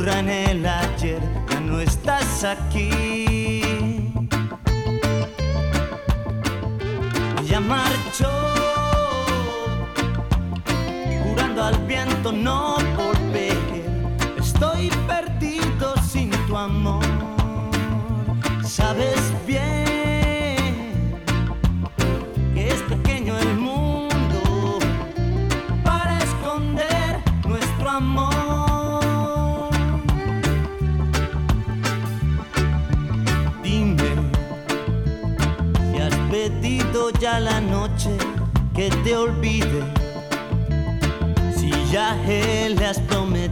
ocurra en el ayer, ya no estás aquí. Ella marchó, jurando al viento no volver. Estoy perdido sin tu amor. Sabes bien que es pequeño el mundo para esconder nuestro amor. Dime si has pedido ya la noche que te olvide, si ya él le has prometido